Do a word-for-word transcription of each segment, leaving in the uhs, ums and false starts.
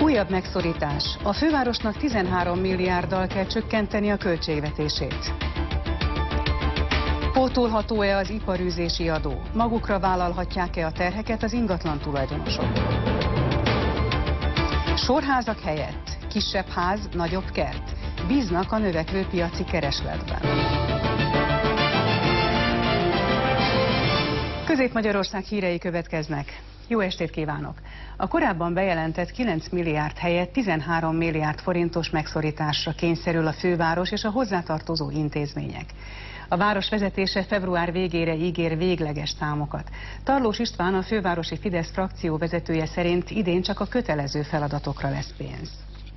Újabb megszorítás. A fővárosnak tizenhárom milliárddal kell csökkenteni a költségvetését. Pótolható-e az iparűzési adó? Magukra vállalhatják-e a terheket az ingatlan tulajdonosok? Sorházak helyett kisebb ház, nagyobb kert. Bíznak a növekvő piaci keresletben. Közép-Magyarország hírei következnek. Jó estét kívánok! A korábban bejelentett kilenc milliárd helyett tizenhárom milliárd forintos megszorításra kényszerül a főváros és a hozzátartozó intézmények. A város vezetése február végére ígér végleges számokat. Tarlós István, a fővárosi Fidesz frakció vezetője szerint idén csak a kötelező feladatokra lesz pénz.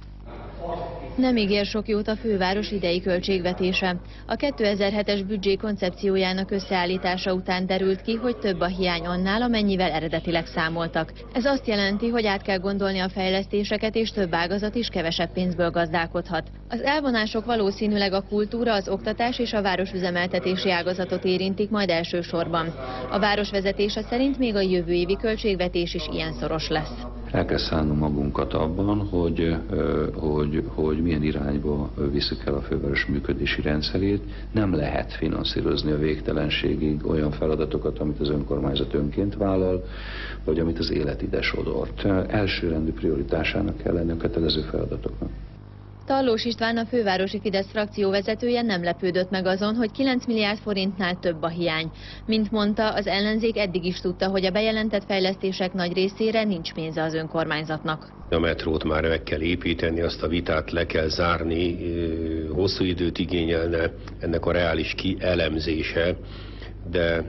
Nem ígér sok jót a főváros idei költségvetése. A kétezer-hetes büdzsé koncepciójának összeállítása után derült ki, hogy több a hiány annál, amennyivel eredetileg számoltak. Ez azt jelenti, hogy át kell gondolni a fejlesztéseket, és több ágazat is kevesebb pénzből gazdálkodhat. Az elvonások valószínűleg a kultúra, az oktatás és a városüzemeltetési ágazatot érintik majd elsősorban. A város vezetése szerint még a jövő évi költségvetés is ilyen szoros lesz. El kell szánnunk magunkat abban, hogy, hogy, hogy milyen irányba visszük el a főváros működési rendszerét. Nem lehet finanszírozni a végtelenségig olyan feladatokat, amit az önkormányzat önként vállal, vagy amit az élet ide sodort. Elsőrendű prioritásának kell lenni a kötelező feladatoknak. Tarlós István, a fővárosi Fidesz frakció vezetője nem lepődött meg azon, hogy kilenc milliárd forintnál több a hiány. Mint mondta, az ellenzék eddig is tudta, hogy a bejelentett fejlesztések nagy részére nincs pénze az önkormányzatnak. A metrót már meg kell építeni, azt a vitát le kell zárni, hosszú időt igényelne ennek a reális kielemzése, de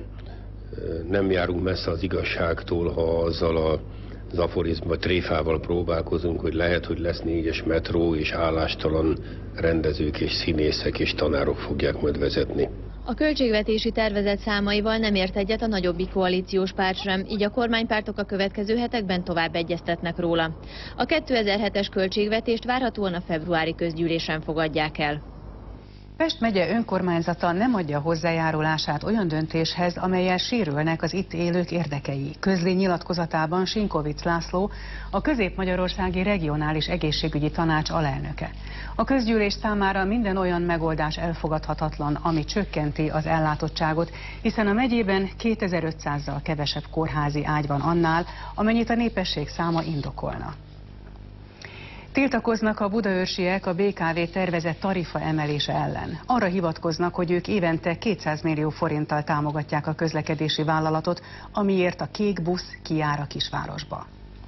nem járunk messze az igazságtól, ha azzal a az aforizm vagy tréfával próbálkozunk, hogy lehet, hogy lesz négyes metró, és állástalan rendezők és színészek és tanárok fogják majd vezetni. A költségvetési tervezet számaival nem ért egyet a nagyobbik koalíciós párt sem, így a kormánypártok a következő hetekben tovább egyeztetnek róla. A kétezer-hetes költségvetést várhatóan a februári közgyűlésen fogadják el. Pest megye önkormányzata nem adja hozzájárulását olyan döntéshez, amellyel sérülnek az itt élők érdekei. Közli nyilatkozatában Sinkovics László, a Közép-Magyarországi Regionális Egészségügyi Tanács alelnöke. A közgyűlés számára minden olyan megoldás elfogadhatatlan, ami csökkenti az ellátottságot, hiszen a megyében kétezer-ötszázzal kevesebb kórházi ágy van annál, amennyit a népesség száma indokolna. Tiltakoznak a budaörsiek a bé ká vé tervezett tarifa emelése ellen. Arra hivatkoznak, hogy ők évente kétszáz millió forinttal támogatják a közlekedési vállalatot, amiért a kék busz kijár a kisvárosba.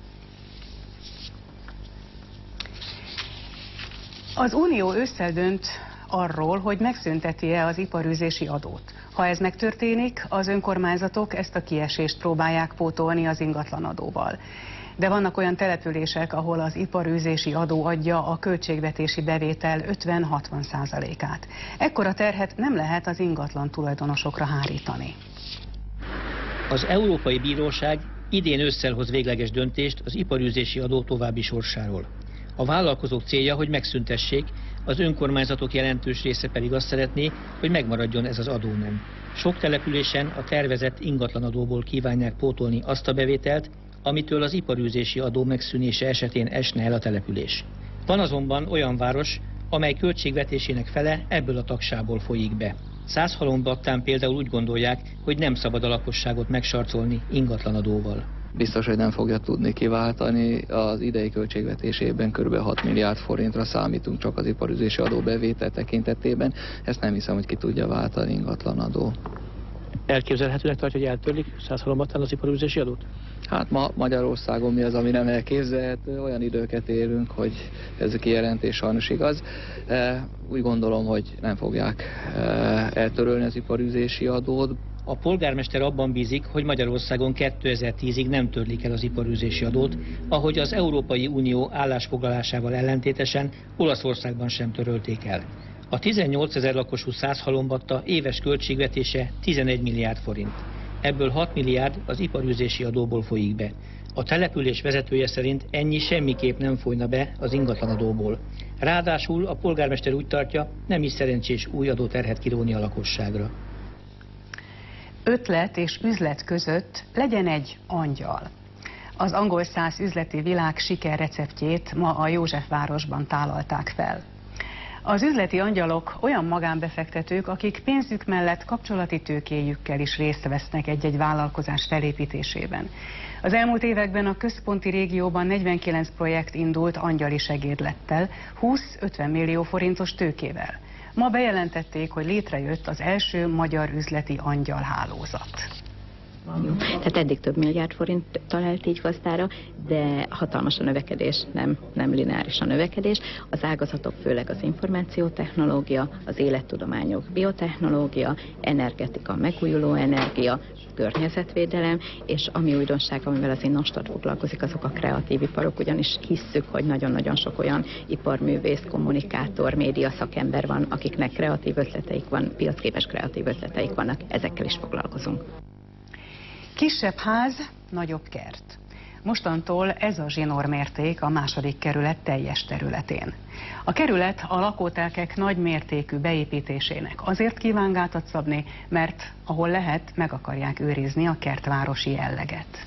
Az Unió ősszel dönt arról, hogy megszünteti-e az iparűzési adót. Ha ez megtörténik, az önkormányzatok ezt a kiesést próbálják pótolni az ingatlanadóval. De vannak olyan települések, ahol az iparűzési adó adja a költségvetési bevétel ötven-hatvan százalékát. Ekkora terhet nem lehet az ingatlan tulajdonosokra hárítani. Az Európai Bíróság idén ősszel hoz végleges döntést az iparűzési adó további sorsáról. A vállalkozók célja, hogy megszüntessék, az önkormányzatok jelentős része pedig azt szeretné, hogy megmaradjon ez az adónem. Sok településen a tervezett ingatlanadóból kívánják pótolni azt a bevételt, amitől az iparűzési adó megszűnése esetén esne el a település. Van azonban olyan város, amely költségvetésének fele ebből a tagságból folyik be. Százhalombattán például úgy gondolják, hogy nem szabad a lakosságot megsarcolni ingatlanadóval. Biztos, hogy nem fogja tudni kiváltani. Az idei költségvetésében kb. hat milliárd forintra számítunk csak az iparűzési adó bevétel tekintetében. Ezt nem hiszem, hogy ki tudja váltani ingatlanadó. Elképzelhetőnek tartja, hogy eltörlik Százhalombattán az iparűzési adót? Hát ma Magyarországon mi az, ami nem elképzelhető, olyan időket élünk, hogy ez a kijelentés sajnos igaz. Úgy gondolom, hogy nem fogják eltörölni az iparűzési adót. A polgármester abban bízik, hogy Magyarországon kétezer-tízig nem törlik el az iparűzési adót, ahogy az Európai Unió állásfoglalásával ellentétesen Olaszországban sem törölték el. A tizennyolcezer lakosú Százhalombatta éves költségvetése tizenegy milliárd forint. Ebből hat milliárd az iparűzési adóból folyik be. A település vezetője szerint ennyi semmiképp nem folyna be az ingatlanadóból. Ráadásul a polgármester úgy tartja, nem is szerencsés új adóterhet kiróni a lakosságra. Ötlet és üzlet között legyen egy angyal. Az angol száz üzleti világ sikerreceptjét ma a Józsefvárosban tálalták fel. Az üzleti angyalok olyan magánbefektetők, akik pénzük mellett kapcsolati tőkéjükkel is részt vesznek egy-egy vállalkozás felépítésében. Az elmúlt években a központi régióban negyvenkilenc projekt indult angyali segédlettel, húsz-ötven millió forintos tőkével. Ma bejelentették, hogy létrejött az első magyar üzleti angyalhálózat. Tehát eddig több milliárd forint talált így gazdára, de hatalmas a növekedés, nem, nem lineáris a növekedés. Az ágazatok főleg az információtechnológia, az élettudományok, biotechnológia, energetika, megújuló energia, környezetvédelem, és ami újdonság, amivel az Innostat foglalkozik, azok a kreatív iparok, ugyanis hisszük, hogy nagyon-nagyon sok olyan iparművész, kommunikátor, média szakember van, akiknek kreatív ötleteik van, piacképes kreatív ötleteik vannak, ezekkel is foglalkozunk. Kisebb ház, nagyobb kert. Mostantól ez a zsinórmérték a második kerület teljes területén. A kerület a lakótelkek nagy mértékű beépítésének azért kíván gátat szabni, mert ahol lehet, meg akarják őrizni a kertvárosi jelleget.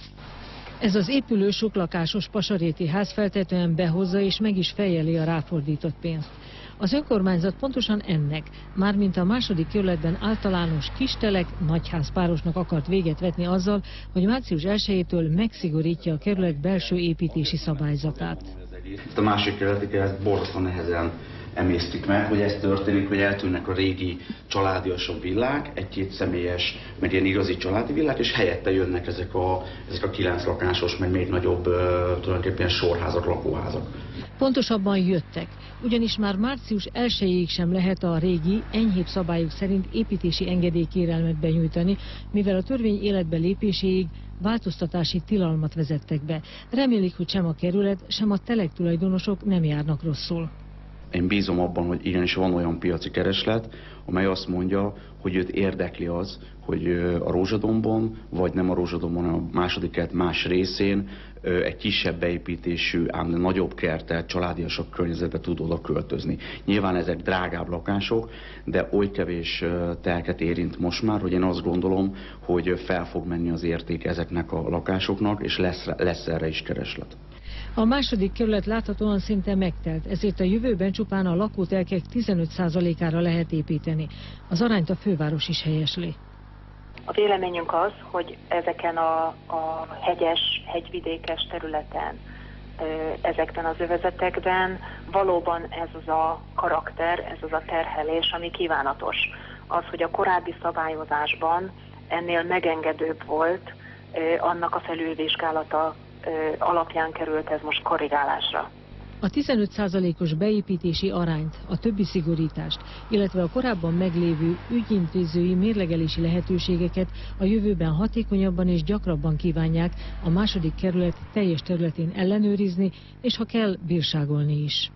Ez az épülő soklakásos pasaréti ház feltetően behozza és meg is fejeli a ráfordított pénzt. Az önkormányzat pontosan ennek, mármint a második kerületben általános kistelek nagyházpárosnak akart véget vetni azzal, hogy március elsejétől megszigorítja a kerület belső építési szabályzatát. Ezt a másik kerületi ezt borzasztóan nehezen emésztik meg, hogy ez történik, hogy eltűnnek a régi családiasabb villák, egy-két személyes, meg ilyen igazi családi villák, és helyette jönnek ezek a, ezek a kilenc lakásos, meg még nagyobb uh, tulajdonképpen sorházak, lakóházak. Pontosabban jöttek, ugyanis már március elsejéig sem lehet a régi, enyhébb szabályok szerint építési engedélykérelmet benyújtani, mivel a törvény életbe lépéséig változtatási tilalmat vezettek be. Remélik, hogy sem a kerület, sem a telek tulajdonosok nem járnak rosszul. Én bízom abban, hogy igenis van olyan piaci kereslet, amely azt mondja, hogy őt érdekli az, hogy a Rózsadombon, vagy nem a Rózsadombon, a második kert más részén egy kisebb beépítésű, ám nagyobb kertet, családiasabb környezetbe tud oda költözni. Nyilván ezek drágább lakások, de oly kevés telket érint most már, hogy én azt gondolom, hogy fel fog menni az érték ezeknek a lakásoknak, és lesz, lesz erre is kereslet. A második kerület láthatóan szinte megtelt, ezért a jövőben csupán a lakótelkek tizenöt százalékára lehet építeni. Az arányt a főváros is helyesli. A véleményünk az, hogy ezeken a, a hegyes, hegyvidékes területen, ezekben az övezetekben valóban ez az a karakter, ez az a terhelés, ami kívánatos. Az, hogy a korábbi szabályozásban ennél megengedőbb volt, annak a felülvizsgálata alapján került ez most korrigálásra. A tizenöt százalékos beépítési arányt, a többi szigorítást, illetve a korábban meglévő ügyintézői mérlegelési lehetőségeket a jövőben hatékonyabban és gyakrabban kívánják a második kerület teljes területén ellenőrizni, és ha kell, bírságolni is.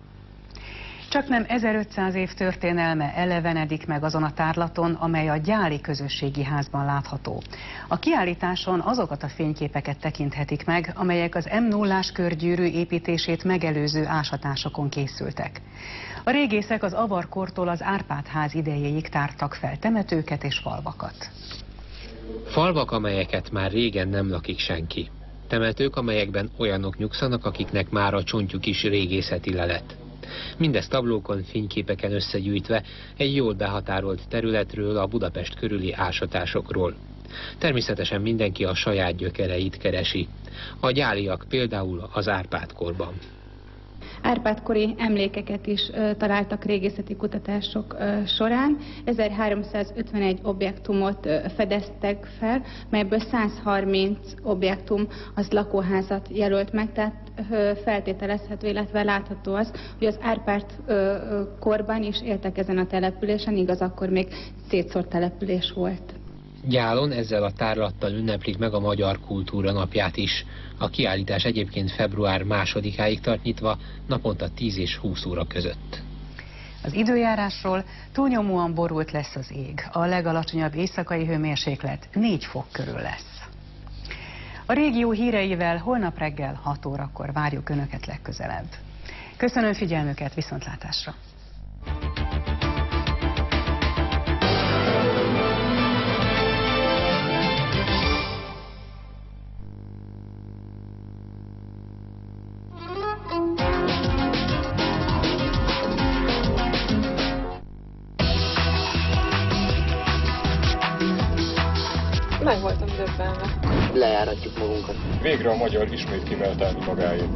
Csaknem ezerötszáz év történelme elevenedik meg azon a tárlaton, amely a Gyáli közösségi házban látható. A kiállításon azokat a fényképeket tekinthetik meg, amelyek az M nullás körgyűrű építését megelőző ásatásokon készültek. A régészek az avarkortól az Árpád-ház idejéig tártak fel temetőket és falvakat. Falvak, amelyeket már régen nem lakik senki. Temetők, amelyekben olyanok nyugszanak, akiknek már a csontjuk is régészeti lelet. Mindez tablókon, fényképeken összegyűjtve egy jól behatárolt területről, a Budapest körüli ásatásokról. Természetesen mindenki a saját gyökereit keresi. A gyáliak például az Árpád-korban. Árpád-kori emlékeket is ö, találtak régészeti kutatások ö, során. ezerháromszázötvenegy objektumot ö, fedeztek fel, melyből százharminc objektum az lakóházat jelölt meg, tehát ö, feltételezhető, illetve látható az, hogy az Árpád-korban is éltek ezen a településen, igaz, akkor még szétszórt település volt. Gyálon ezzel a tárlattal ünneplik meg a Magyar Kultúra Napját is. A kiállítás egyébként február másodikáig tart nyitva, naponta tíz és húsz óra között. Az időjárásról: túlnyomóan borult lesz az ég. A legalacsonyabb éjszakai hőmérséklet négy fok körül lesz. A régió híreivel holnap reggel hat órakor várjuk Önöket legközelebb. Köszönöm figyelmüket, viszontlátásra! lejáratjuk magunkat. Végre a magyar ismét kimeltelni magáét.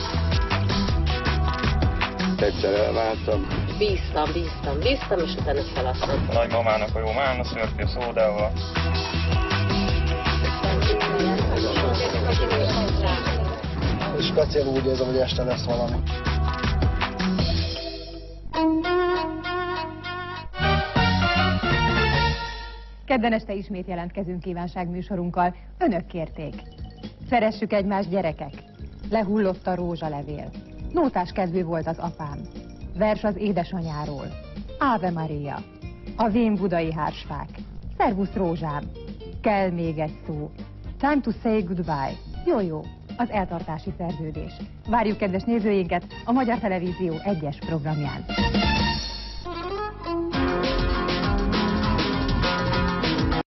Egyszer elváltam. Bíztam, bíztam, bíztam, és utána feladtam. A nagymamának a jó málna szörpje szódával. És speciál úgy érzem, hogy este lesz valami. Kedden este ismét jelentkezünk kívánságműsorunkkal. Önök kérték. Szeressük egymást, gyerekek. Lehullott a rózsalevél. Nótás kedvű volt az apám. Vers az édesanyáról. Ave Maria. A vén budai hársfák. Szervusz rózsám. Kell még egy szó. Time to say goodbye. Jó, jó. Az eltartási szerződés. Várjuk kedves nézőinket a Magyar Televízió egyes programján.